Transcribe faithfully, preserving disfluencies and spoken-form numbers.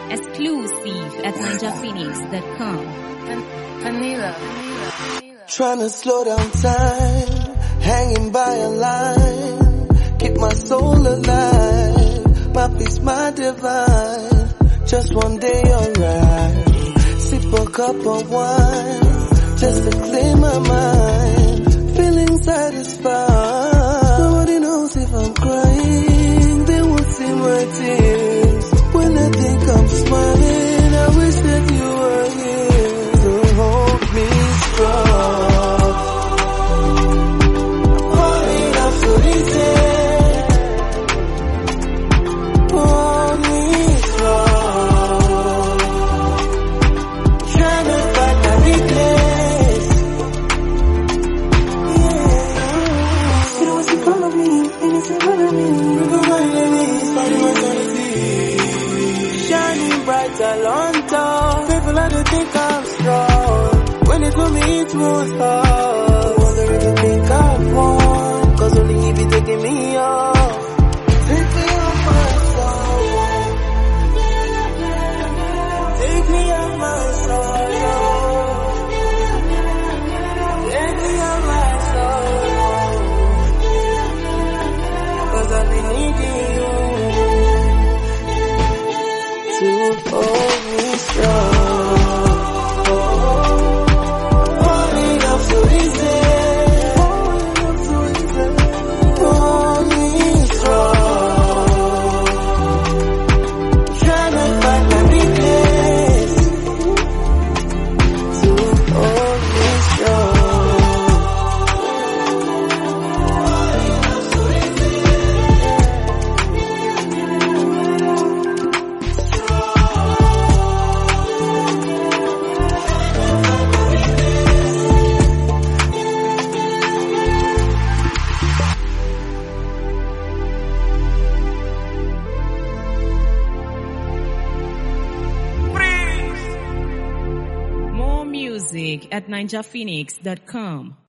Exclusive at ninja phoenix dot com. Vanilla. Trying to slow down time, hanging by a line, keep my soul alive, my peace, my divine, just one day alright, sip a cup of wine, just to clear my mind, feeling satisfied, nobody knows if I'm crying, they won't see my tears, when they think I'm smiling, I wish that you were here, to hold me strong. Long talk, people like to think I'm strong. When it's with me, it won't stop. Wonder if you think I won, cause only if you taking me off. Take me off my soul. Take me off my soul. Take me off my soul. Cause I've been needing you to hold me strong. Falling up so easy, hold me strong. Trying to find my weakness to hold me strong. Music at ninja phoenix dot com.